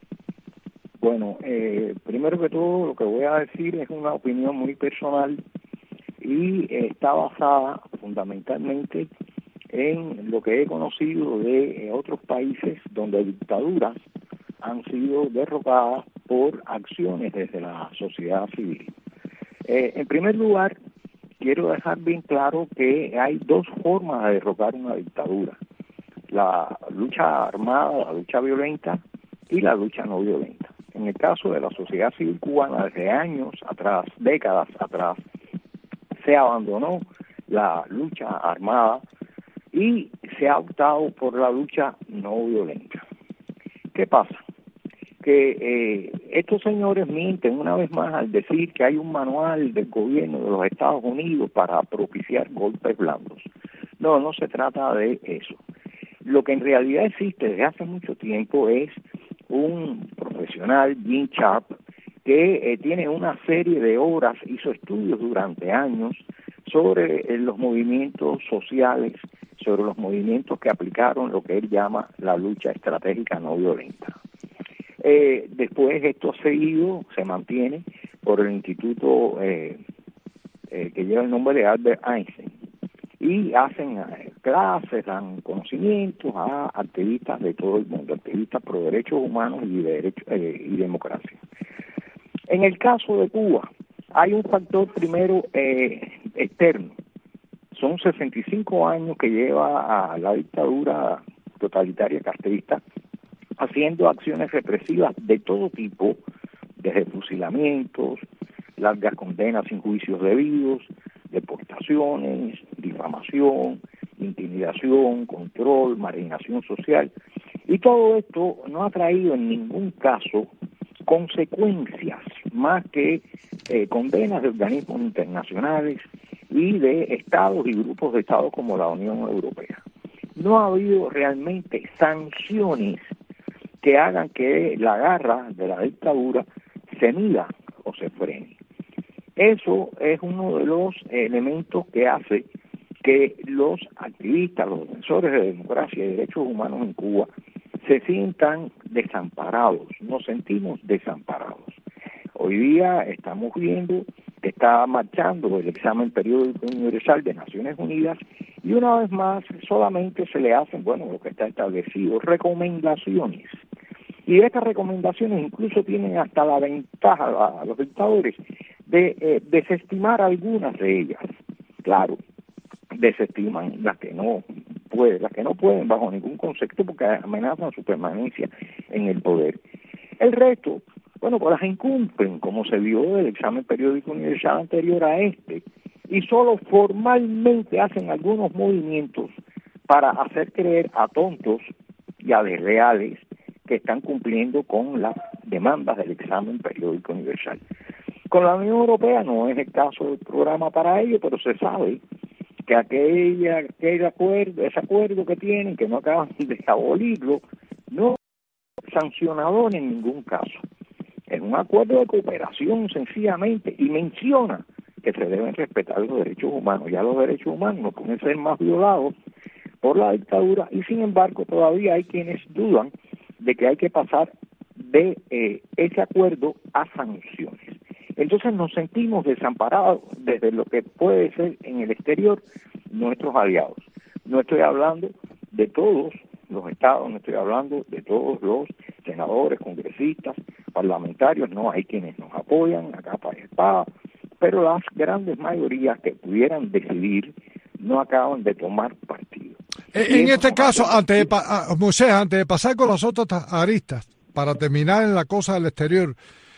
Bueno, primero que todo, lo que voy a decir es una opinión muy personal y está basada fundamentalmente en lo que he conocido de otros países donde dictaduras han sido derrocadas por acciones desde la sociedad civil. En primer lugar, quiero dejar bien claro que hay dos formas de derrocar una dictadura: la lucha armada, la lucha violenta y la lucha no violenta. En el caso de la sociedad civil cubana, desde años atrás, décadas atrás, se abandonó la lucha armada y se ha optado por la lucha no violenta. ¿Qué pasa? Que estos señores mienten una vez más al decir que hay un manual del gobierno de los Estados Unidos para propiciar golpes blandos. No, no se trata de eso. Lo que en realidad existe desde hace mucho tiempo es un profesional, Jim Sharp, que tiene una serie de obras, hizo estudios durante años sobre los movimientos sociales, sobre los movimientos que aplicaron lo que él llama la lucha estratégica no violenta. Después esto se mantiene por el instituto que lleva el nombre de Albert Einstein, y hacen clases, dan conocimientos a activistas de todo el mundo, activistas pro derechos humanos y democracia. En el caso de Cuba, hay un factor primero externo. Son 65 años que lleva a la dictadura totalitaria castrista haciendo acciones represivas de todo tipo, desde fusilamientos, largas condenas sin juicios debidos, deportaciones, difamación, intimidación, control, marginación social. Y todo esto no ha traído en ningún caso consecuencias más que condenas de organismos internacionales y de estados y grupos de estados como la Unión Europea. No ha habido realmente sanciones que hagan que la garra de la dictadura se mida o se frene. Eso es uno de los elementos que hace que los activistas, los defensores de democracia y derechos humanos en Cuba se sientan desamparados, nos sentimos desamparados. Hoy día estamos viendo que está marchando el examen periódico universal de Naciones Unidas y una vez más solamente se le hacen, lo que está establecido, recomendaciones. Y estas recomendaciones incluso tienen hasta la ventaja a los dictadores de desestimar algunas de ellas. Claro, desestiman las que no pueden bajo ningún concepto porque amenazan su permanencia en el poder. El resto, pues las incumplen, como se vio del examen periódico universal anterior a este, y solo formalmente hacen algunos movimientos para hacer creer a tontos y a desleales que están cumpliendo con las demandas del examen periódico universal. Con la Unión Europea no es el caso del programa para ello, pero se sabe que ese acuerdo que tienen, que no acaban de abolirlo, no es sancionador en ningún caso. Es un acuerdo de cooperación sencillamente y menciona que se deben respetar los derechos humanos. Ya los derechos humanos no pueden ser más violados por la dictadura y sin embargo todavía hay quienes dudan de que hay que pasar de ese acuerdo a sanciones. Entonces nos sentimos desamparados desde lo que puede ser en el exterior nuestros aliados. No estoy hablando de todos los estados, no estoy hablando de todos los senadores, congresistas, parlamentarios, no, hay quienes nos apoyan a capa y espada, pero las grandes mayorías que pudieran decidir no acaban de tomar partido. En este caso, Moisés, antes de pasar con las otras aristas, para terminar en la cosa del exterior,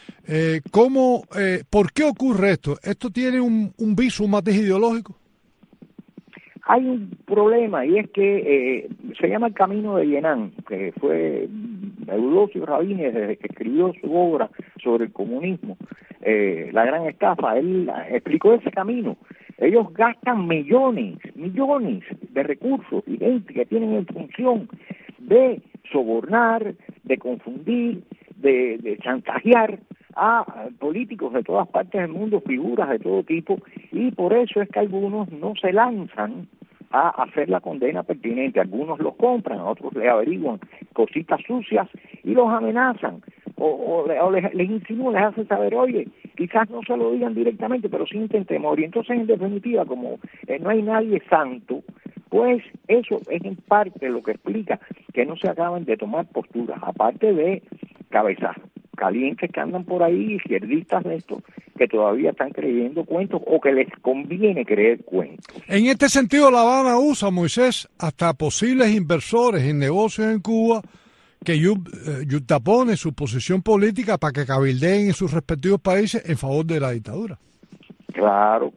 ¿por qué ocurre esto? ¿Esto tiene un viso, un matiz ideológico? Hay un problema y es que se llama el Camino de Yenán, que fue Eulogio Rabines desde que escribió su obra sobre el comunismo, La Gran Estafa. Él explicó ese camino. Ellos gastan millones de recursos y gente que tienen en función de sobornar, de confundir, de chantajear a políticos de todas partes del mundo, figuras de todo tipo, y por eso es que algunos no se lanzan a hacer la condena pertinente. Algunos los compran, a otros les averiguan cositas sucias y los amenazan o les insinúan, les hacen saber, oye, quizás no se lo digan directamente, pero sienten temor. Y entonces, en definitiva, como no hay nadie santo, pues eso es en parte lo que explica que no se acaban de tomar posturas, aparte de cabezas calientes que andan por ahí, izquierdistas de estos, que todavía están creyendo cuentos o que les conviene creer cuentos. En este sentido, La Habana usa, Moisés, hasta posibles inversores en negocios en Cuba que yuxtapone su posición política para que cabildeen en sus respectivos países en favor de la dictadura. Claro.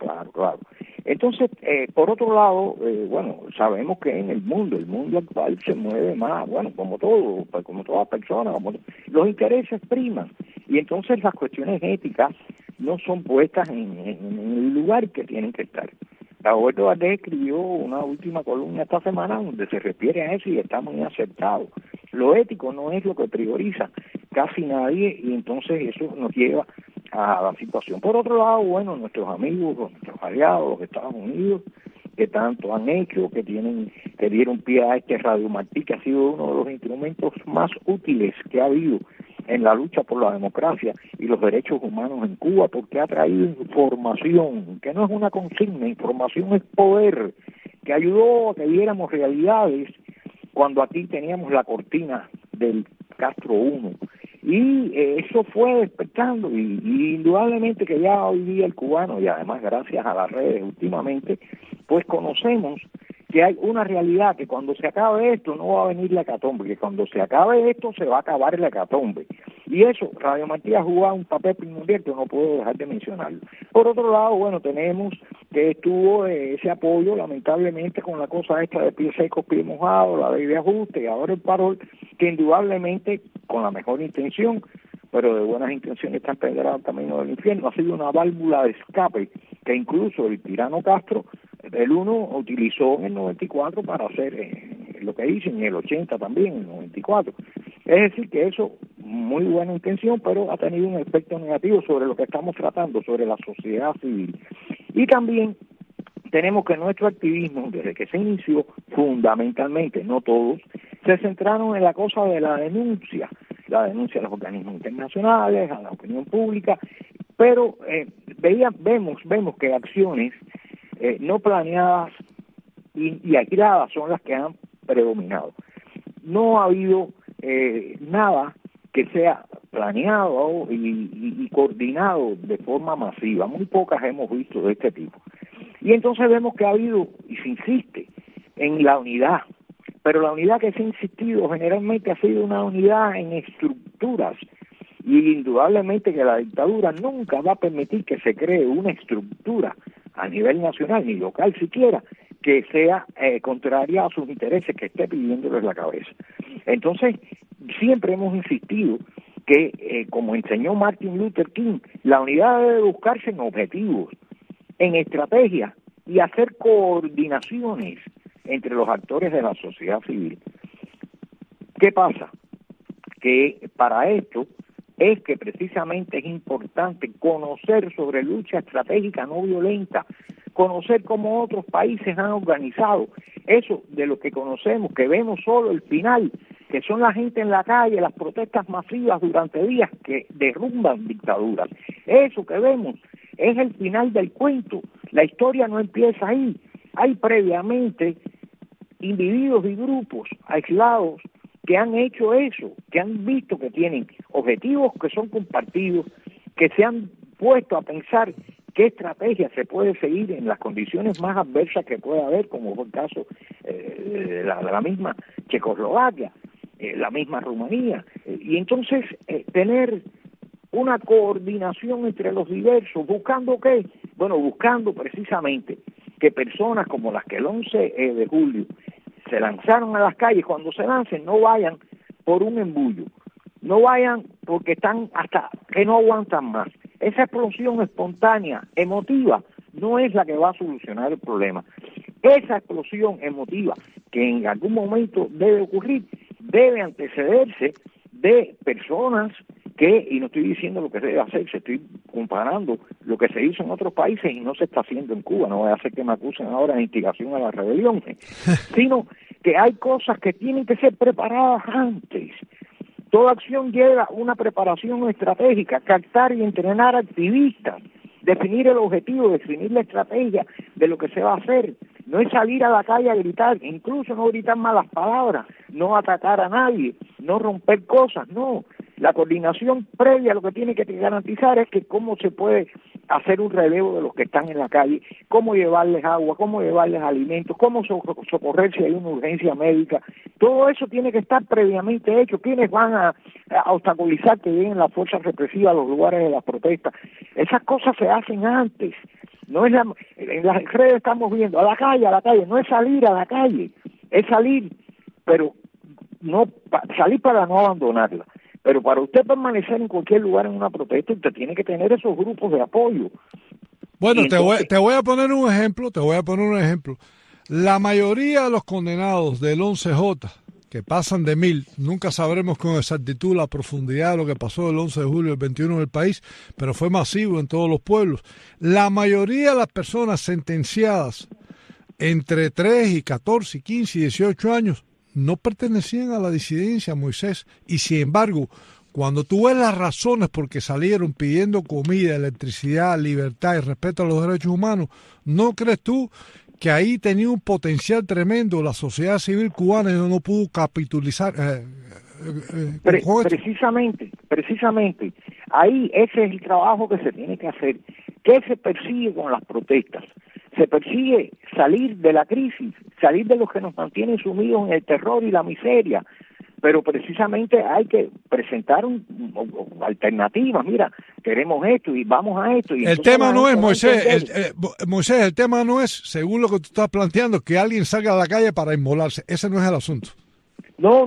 Entonces, por otro lado, bueno, sabemos que en el mundo actual se mueve más, bueno, como toda persona, los intereses priman, y entonces las cuestiones éticas no son puestas en el lugar que tienen que estar. Roberto Valdés escribió una última columna esta semana donde se refiere a eso y está muy acertado. Lo ético no es lo que prioriza casi nadie, y entonces eso nos lleva a la situación. Por otro lado, bueno, nuestros amigos, nuestros aliados, los Estados Unidos, que tanto han hecho, que dieron pie a este Radio Martí, que ha sido uno de los instrumentos más útiles que ha habido en la lucha por la democracia y los derechos humanos en Cuba, porque ha traído información, que no es una consigna, información es poder, que ayudó a que viéramos realidades cuando aquí teníamos la cortina del Castro 1. Y eso fue despertando y indudablemente que ya hoy día el cubano, y además gracias a las redes últimamente, pues conocemos que hay una realidad, que cuando se acabe esto no va a venir la hecatombe, que cuando se acabe esto se va a acabar la hecatombe. Y eso, Radio Martí ha jugado un papel primordial que no puedo dejar de mencionarlo. Por otro lado, bueno, tenemos que estuvo ese apoyo, lamentablemente, con la cosa esta de pie seco, pie mojado, la ley de ajuste y ahora el parol, que indudablemente, con la mejor intención, pero de buenas intenciones está empedrado el camino del infierno, ha sido una válvula de escape que incluso el tirano Castro, el 1 utilizó en el 94 para hacer lo que hizo, en el 80 también, en el 94. Es decir, que eso, muy buena intención, pero ha tenido un efecto negativo sobre lo que estamos tratando, sobre la sociedad civil. Y también tenemos que nuestro activismo, desde que se inició, fundamentalmente, no todos, se centraron en la cosa de la denuncia a los organismos internacionales, a la opinión pública, pero vemos que acciones no planeadas y aisladas son las que han predominado. No ha habido nada que sea planeado y coordinado de forma masiva. Muy pocas hemos visto de este tipo. Y entonces vemos que ha habido, y se insiste, en la unidad. Pero la unidad que se ha insistido generalmente ha sido una unidad en estructuras. Y indudablemente que la dictadura nunca va a permitir que se cree una estructura a nivel nacional, ni local siquiera, que sea contraria a sus intereses, que esté pidiéndoles la cabeza. Entonces, siempre hemos insistido que, como enseñó Martin Luther King, la unidad debe buscarse en objetivos, en estrategias y hacer coordinaciones entre los actores de la sociedad civil. ¿Qué pasa? Que para esto es que precisamente es importante conocer sobre lucha estratégica no violenta, conocer cómo otros países han organizado eso de lo que conocemos, que vemos solo el final, que son la gente en la calle, las protestas masivas durante días que derrumban dictaduras. Eso que vemos es el final del cuento. La historia no empieza ahí. Hay previamente individuos y grupos aislados que han hecho eso, que han visto que tienen objetivos que son compartidos, que se han puesto a pensar qué estrategia se puede seguir en las condiciones más adversas que pueda haber, como fue el caso de la misma Checoslovaquia, la misma Rumanía, y entonces tener una coordinación entre los diversos, ¿buscando qué? Bueno, buscando precisamente que personas como las que el 11 de julio se lanzaron a las calles, cuando se lancen no vayan por un embullo, no vayan porque están hasta que no aguantan más. Esa explosión espontánea, emotiva, no es la que va a solucionar el problema. Esa explosión emotiva que en algún momento debe ocurrir, debe antecederse de personas que, y no estoy diciendo lo que se debe hacer, estoy comparando lo que se hizo en otros países y no se está haciendo en Cuba, no voy a hacer que me acusen ahora de instigación a la rebelión, sino que hay cosas que tienen que ser preparadas antes. Toda acción lleva una preparación estratégica, captar y entrenar activistas, definir el objetivo, definir la estrategia de lo que se va a hacer, no es salir a la calle a gritar, incluso no gritar malas palabras, no atacar a nadie, no romper cosas, no. La coordinación previa lo que tiene que garantizar es que cómo se puede hacer un relevo de los que están en la calle, cómo llevarles agua, cómo llevarles alimentos, cómo socorrer si hay una urgencia médica. Todo eso tiene que estar previamente hecho. ¿Quiénes van a obstaculizar que lleguen las fuerzas represivas a los lugares de las protestas? Esas cosas se hacen antes. No es en las redes estamos viendo a la calle, no es salir a la calle, es salir, pero no salir para no abandonarla. Pero para usted permanecer en cualquier lugar en una protesta, usted tiene que tener esos grupos de apoyo. Bueno, entonces, te voy a poner un ejemplo. La mayoría de los condenados del 11J, que pasan de 1000, nunca sabremos con exactitud la profundidad de lo que pasó el 11 de julio del 21 en el país, pero fue masivo en todos los pueblos. La mayoría de las personas sentenciadas entre 3 y 14, 15 y 18 años no pertenecían a la disidencia, Moisés, y sin embargo, cuando tú ves las razones por que salieron pidiendo comida, electricidad, libertad y respeto a los derechos humanos, ¿no crees tú que ahí tenía un potencial tremendo la sociedad civil cubana y no pudo capitalizar? Precisamente, ahí ese es el trabajo que se tiene que hacer. ¿Qué se persigue con las protestas? Se persigue salir de la crisis, salir de los que nos mantienen sumidos en el terror y la miseria, pero precisamente hay que presentar alternativas. Mira, queremos esto y vamos a esto. Y el tema no es, Moisés, el tema no es, según lo que tú estás planteando, que alguien salga a la calle para inmolarse. Ese no es el asunto. No.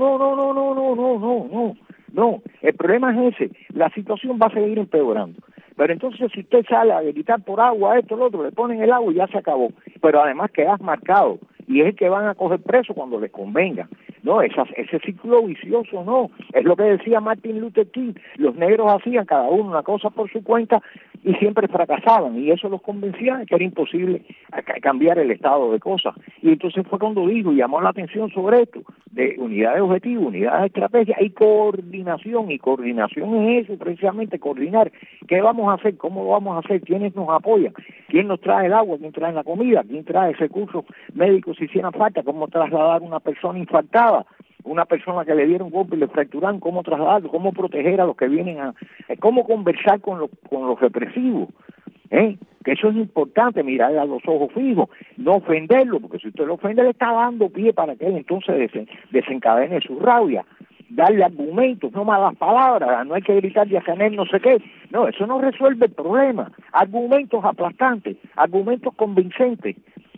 El problema es ese. La situación va a seguir empeorando. Pero entonces si usted sale a gritar por agua, esto, lo otro, le ponen el agua y ya se acabó. Pero además quedas marcado y es el que van a coger preso cuando les convenga. No, ese ciclo vicioso no. Es lo que decía Martin Luther King. Los negros hacían cada uno una cosa por su cuenta y siempre fracasaban. Y eso los convencía de que era imposible cambiar el estado de cosas. Y entonces fue cuando dijo y llamó la atención sobre esto, de unidad de objetivo, unidad de estrategia y coordinación. Y coordinación es eso, precisamente, coordinar. ¿Qué vamos a hacer? ¿Cómo lo vamos a hacer? ¿Quiénes nos apoyan? ¿Quién nos trae el agua? ¿Quién trae la comida? ¿Quién trae recursos médicos si hicieran falta? ¿Cómo trasladar una persona infartada? Una persona que le dieron golpe y le fracturaron, cómo trasladarlo, cómo proteger a los que vienen cómo conversar con los represivos, que eso es importante, mirar a los ojos fijos, no ofenderlo, porque si usted lo ofende le está dando pie para que él entonces desencadene su rabia, darle argumentos, no malas palabras, no hay que gritar de Ajanel no sé qué, no, eso no resuelve el problema, argumentos aplastantes, argumentos convincentes,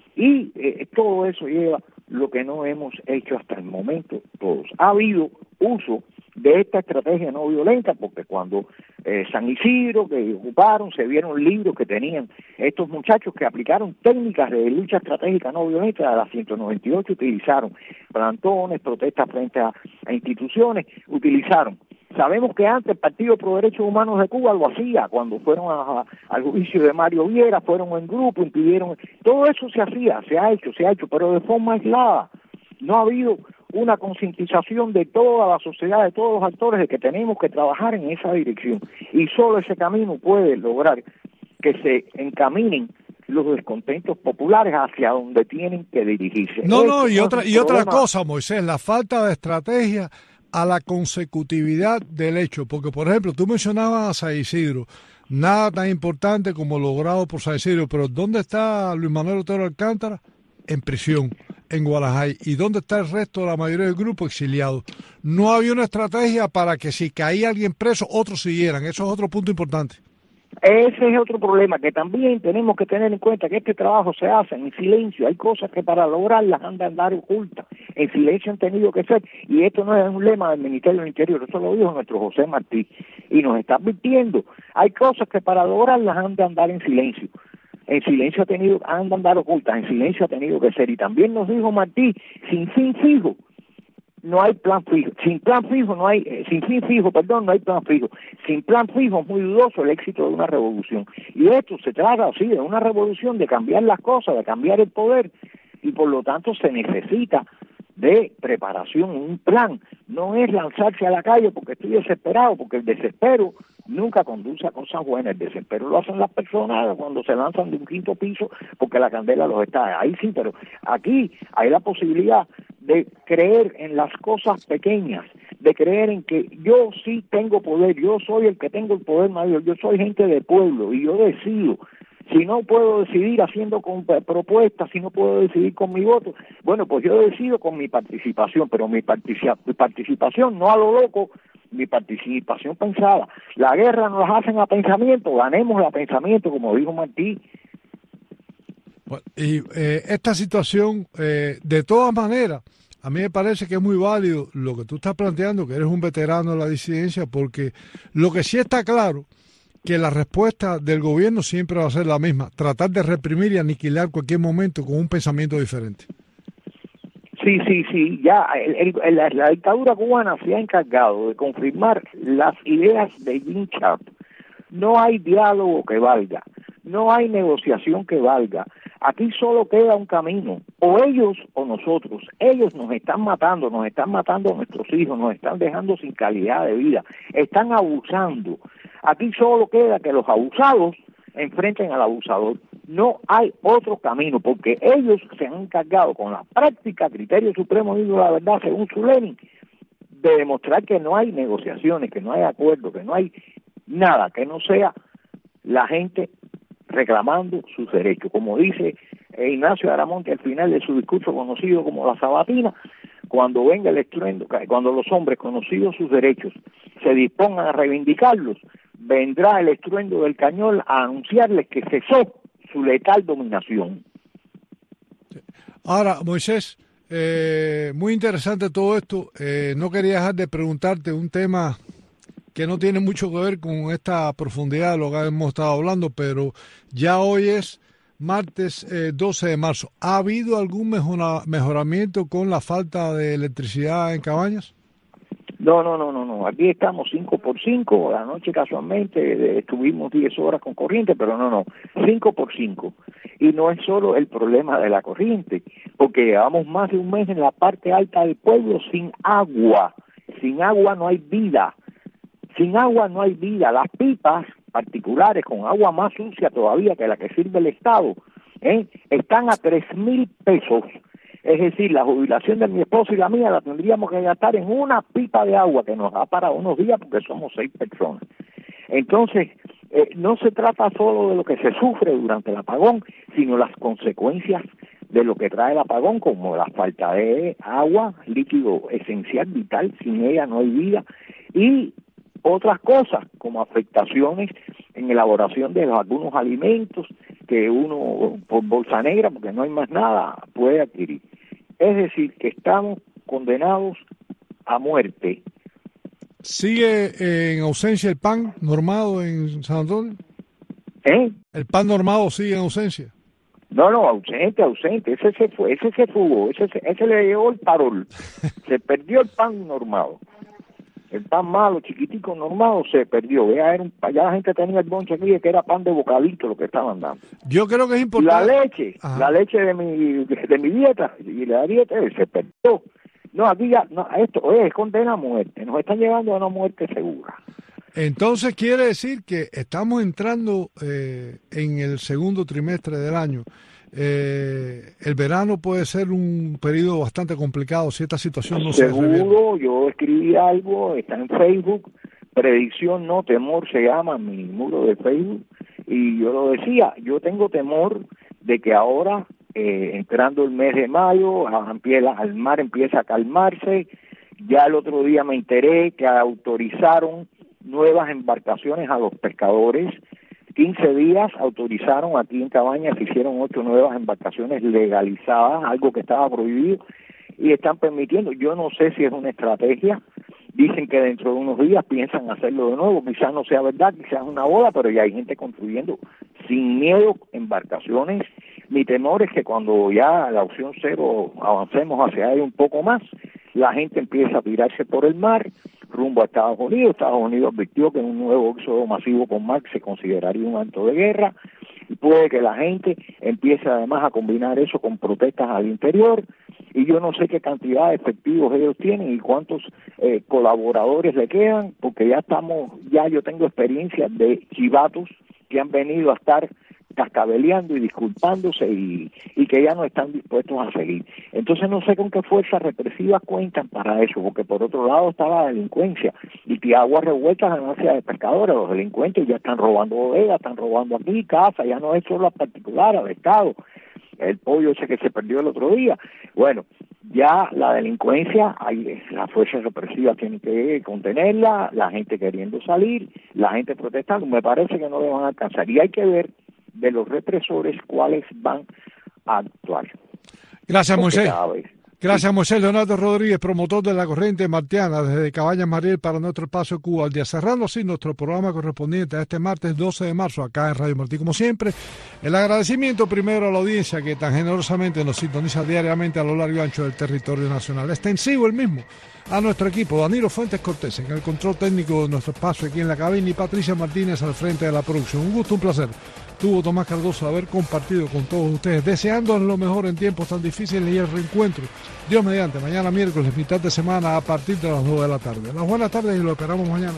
y todo eso lleva lo que no hemos hecho hasta el momento todos. Ha habido uso de esta estrategia no violenta, porque cuando San Isidro, que ocuparon, se vieron libros que tenían estos muchachos que aplicaron técnicas de lucha estratégica no violenta, a las 198 utilizaron plantones, protestas frente a instituciones, utilizaron. Sabemos que antes el Partido Pro Derechos Humanos de Cuba lo hacía, cuando fueron al juicio de Mario Viera, fueron en grupo, impidieron, todo eso se hacía, se ha hecho, pero de forma aislada. No ha habido una concientización de toda la sociedad, de todos los actores, de que tenemos que trabajar en esa dirección. Y solo ese camino puede lograr que se encaminen los descontentos populares hacia donde tienen que dirigirse. Y otra cosa, Moisés, la falta de estrategia a la consecutividad del hecho, porque por ejemplo tú mencionabas a San Isidro, nada tan importante como logrado por San Isidro, pero ¿dónde está Luis Manuel Otero Alcántara? En prisión, en Guadalajara. ¿Y dónde está el resto de la mayoría del grupo? Exiliado. No había una estrategia para que si caía alguien preso, otros siguieran. Eso es otro punto importante. Ese es otro problema, que también tenemos que tener en cuenta que este trabajo se hace en silencio. Hay cosas que para lograrlas han de andar ocultas. En silencio han tenido que ser. Y esto no es un lema del Ministerio del Interior, eso lo dijo nuestro José Martí. Y nos está advirtiendo. Hay cosas que para lograrlas han de andar en silencio. En silencio han de andar ocultas, en silencio ha tenido que ser. Y también nos dijo Martí, sin fin fijo no hay plan fijo. Sin fin fijo no hay plan fijo. Sin plan fijo es muy dudoso el éxito de una revolución. Y esto se trata así de una revolución, de cambiar las cosas, de cambiar el poder, y por lo tanto se necesita de preparación, un plan. No es lanzarse a la calle porque estoy desesperado, porque el desespero nunca conduce a cosas buenas. El desespero lo hacen las personas cuando se lanzan de un quinto piso porque la candela los está. Ahí sí, pero aquí hay la posibilidad de creer en las cosas pequeñas, de creer en que yo sí tengo poder, yo soy el que tengo el poder mayor, yo soy gente de pueblo y yo decido. Si no puedo decidir haciendo propuestas, si no puedo decidir con mi voto, bueno, pues yo decido con mi participación, pero mi participación no a lo loco, mi participación pensada. La guerra nos hacen a pensamiento, ganemos a pensamiento, como dijo Martí. Bueno, y esta situación, de todas maneras, a mí me parece que es muy válido lo que tú estás planteando, que eres un veterano de la disidencia, porque lo que sí está claro, que la respuesta del gobierno siempre va a ser la misma, tratar de reprimir y aniquilar cualquier momento con un pensamiento diferente. Sí, ya la dictadura cubana se ha encargado de confirmar las ideas de Jim Sharp. No hay diálogo que valga, no hay negociación que valga. Aquí solo queda un camino, o ellos o nosotros. Ellos nos están matando a nuestros hijos, nos están dejando sin calidad de vida, están abusando. Aquí solo queda que los abusados enfrenten al abusador. No hay otro camino, porque ellos se han encargado con la práctica, criterio supremo de la verdad, según su Lenin, de demostrar que no hay negociaciones, que no hay acuerdo, que no hay nada, que no sea la gente reclamando sus derechos. Como dice Ignacio Aramonte al final de su discurso conocido como la Sabatina, cuando venga el estruendo, cuando los hombres conocidos sus derechos se dispongan a reivindicarlos, vendrá el estruendo del cañón a anunciarles que cesó su letal dominación. Ahora, Moisés, muy interesante todo esto. No quería dejar de preguntarte un tema que no tiene mucho que ver con esta profundidad de lo que hemos estado hablando, pero ya hoy es martes 12 de marzo. ¿Ha habido algún mejoramiento con la falta de electricidad en Cabañas? No. Aquí estamos 5x5. Anoche casualmente estuvimos 10 horas con corriente, pero no. 5x5. Y no es solo el problema de la corriente, porque llevamos más de un mes en la parte alta del pueblo sin agua. Sin agua no hay vida. Sin agua no hay vida. Las pipas particulares con agua más sucia todavía que la que sirve el Estado, están a 3,000 pesos. Es decir, la jubilación de mi esposo y la mía la tendríamos que gastar en una pipa de agua que nos da para unos días porque somos 6 personas. Entonces, no se trata solo de lo que se sufre durante el apagón, sino las consecuencias de lo que trae el apagón, como la falta de agua, líquido esencial, vital, sin ella no hay vida, y otras cosas como afectaciones en elaboración de algunos alimentos que uno por bolsa negra, porque no hay más nada, puede adquirir. Es decir, que estamos condenados a muerte. ¿Sigue en ausencia el pan normado en San Antonio? ¿El pan normado sigue en ausencia? No, ausente. Ese se fue, ese se fugó, ese le llegó el parol. Se perdió el pan normado. El pan malo, chiquitico, normado, se perdió. Ya la gente tenía el bonche aquí que era pan de bocadito lo que estaban dando. Yo creo que es importante. La leche de mi dieta, y la dieta se perdió. No, aquí ya, esto es condena a muerte. Nos están llevando a una muerte segura. Entonces quiere decir que estamos entrando en el segundo trimestre del año. El verano puede ser un periodo bastante complicado si esta situación no se revierte. Seguro, yo escribí algo, está en Facebook, predicción no temor se llama mi muro de Facebook, y yo lo decía, yo tengo temor de que ahora, entrando el mes de mayo, el mar empieza a calmarse. Ya el otro día me enteré que autorizaron nuevas embarcaciones a los pescadores. 15 días autorizaron aquí en Cabañas, se hicieron 8 nuevas embarcaciones legalizadas, algo que estaba prohibido, y están permitiendo. Yo no sé si es una estrategia, dicen que dentro de unos días piensan hacerlo de nuevo, quizás no sea verdad, quizás es una bola, pero ya hay gente construyendo sin miedo embarcaciones. Mi temor es que cuando ya la opción cero avancemos hacia ahí un poco más, la gente empieza a tirarse por el mar rumbo a Estados Unidos. Estados Unidos advirtió que un nuevo éxodo masivo por mar se consideraría un acto de guerra, y puede que la gente empiece además a combinar eso con protestas al interior, y yo no sé qué cantidad de efectivos ellos tienen y cuántos colaboradores le quedan, porque ya yo tengo experiencia de chivatos que han venido a estar cascabeleando y disculpándose y que ya no están dispuestos a seguir. Entonces no sé con qué fuerzas represivas cuentan para eso, porque por otro lado está la delincuencia, y que aguas revueltas ganancias de pescadores. Los delincuentes ya están robando bodegas, están robando aquí, casa, ya no es solo a particular, al Estado. El pollo ese que se perdió el otro día. Bueno, ya la delincuencia, las fuerzas represivas tienen que contenerla, la gente queriendo salir, la gente protestando, me parece que no le van a alcanzar. Y hay que ver de los represores cuáles van a actuar. Gracias, Moisés. Gracias, Moisés. Leonardo Rodríguez, promotor de la corriente martiana desde Cabañas Mariel para nuestro espacio Cuba al Día. Cerrando así nuestro programa correspondiente a este martes 12 de marzo acá en Radio Martí. Como siempre, el agradecimiento primero a la audiencia que tan generosamente nos sintoniza diariamente a lo largo y ancho del territorio nacional. Extensivo el mismo a nuestro equipo, Danilo Fuentes Cortés en el control técnico de nuestro espacio aquí en la cabina y Patricia Martínez al frente de la producción. Un gusto, un placer. Tuvo Tomás Cardoso haber compartido con todos ustedes, deseándoles lo mejor en tiempos tan difíciles y el reencuentro, Dios mediante, mañana miércoles, mitad de semana a partir de las 9 de la tarde. Las buenas tardes y lo esperamos mañana.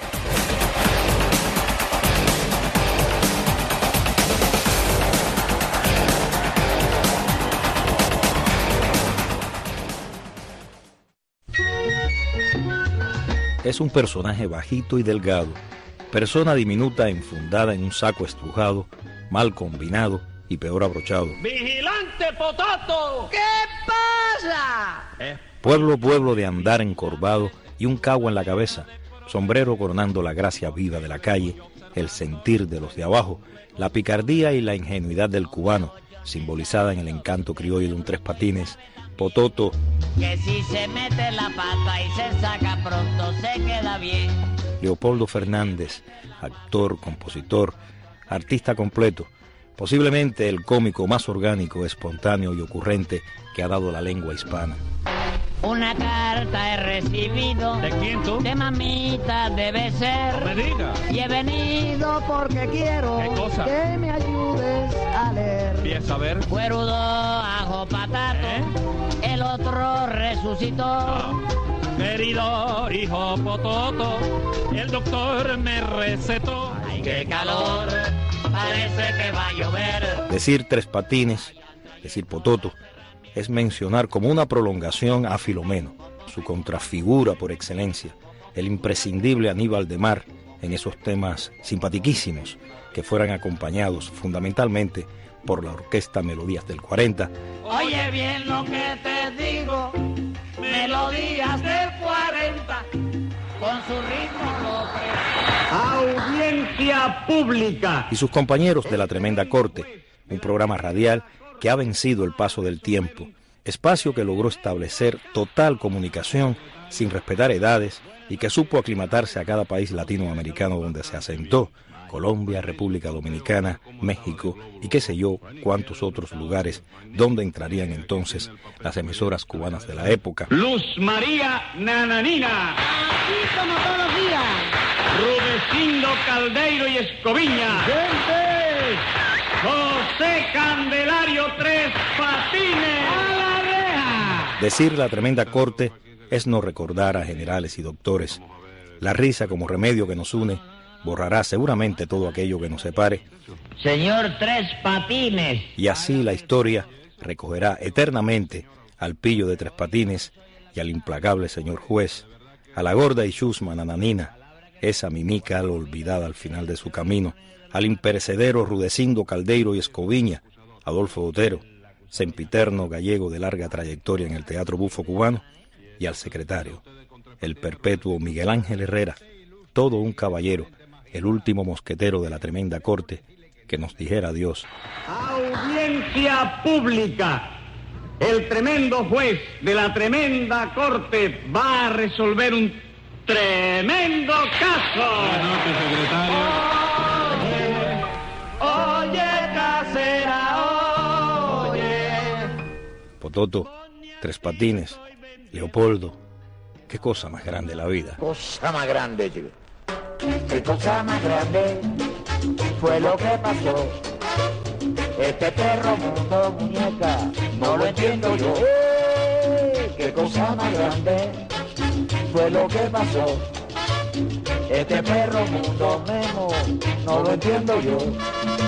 Es un personaje bajito y delgado, persona diminuta enfundada en un saco estrujado, mal combinado y peor abrochado. ¡Vigilante Potato! ¿Qué pasa? Pueblo de andar encorvado y un cagua en la cabeza, sombrero coronando la gracia viva de la calle, el sentir de los de abajo, la picardía y la ingenuidad del cubano, simbolizada en el encanto criollo de un tres patines. Pototo, que si se mete la pata y se saca pronto se queda bien. Leopoldo Fernández, actor, compositor, artista completo, posiblemente el cómico más orgánico, espontáneo y ocurrente que ha dado la lengua hispana. Una carta he recibido. ¿De quién tú? De mamita debe ser. No me digas. Y he venido porque quiero. ¿Qué cosa? Que me ayudes a leer. Empieza a ver. Cuerudo, ajo, patato. El otro resucitó. Querido hijo Pototo, el doctor me recetó. Ay, qué calor, parece que va a llover. Decir tres patines, decir Pototo, es mencionar como una prolongación a Filomeno, su contrafigura por excelencia, el imprescindible Aníbal de Mar en esos temas simpatiquísimos que fueran acompañados fundamentalmente por la orquesta Melodías del 40. Oye bien lo que te digo, Melodías del 40, con su ritmo lo Audiencia pública. Y sus compañeros de La Tremenda Corte, un programa radial que ha vencido el paso del tiempo, espacio que logró establecer total comunicación sin respetar edades y que supo aclimatarse a cada país latinoamericano donde se asentó, Colombia, República Dominicana, México y qué sé yo cuántos otros lugares donde entrarían entonces las emisoras cubanas de la época. Luz María Nananina. Aquí como todos los días. Rudecindo Caldeiro y Escoviña. ¡Gente! José Candelario Tres Patines. ¡A la reja! Decir La Tremenda Corte es no recordar a generales y doctores. La risa como remedio que nos une borrará seguramente todo aquello que nos separe. Señor Tres Patines. Y así la historia recogerá eternamente al pillo de Tres Patines y al implacable señor juez, a la gorda y chusma Nananina, esa mimica olvidada al final de su camino, al imperecedero Rudecindo Caldeiro y Escoviña, Adolfo Otero, sempiterno gallego de larga trayectoria en el teatro bufo cubano, y al secretario, el perpetuo Miguel Ángel Herrera, todo un caballero, el último mosquetero de La Tremenda Corte, que nos dijera adiós. Audiencia pública. El tremendo juez de La Tremenda Corte va a resolver un tremendo caso. Buenas noches, secretario. Oye, casera, oye. Pototo, Tres Patines, Leopoldo, qué cosa más grande la vida. Cosa más grande, chico. Qué cosa más grande fue lo que pasó. Este perro mundo, muñeca, no lo entiendo yo. qué cosa más grande fue lo que pasó. Este perro mundo Memo, no lo entiendo yo.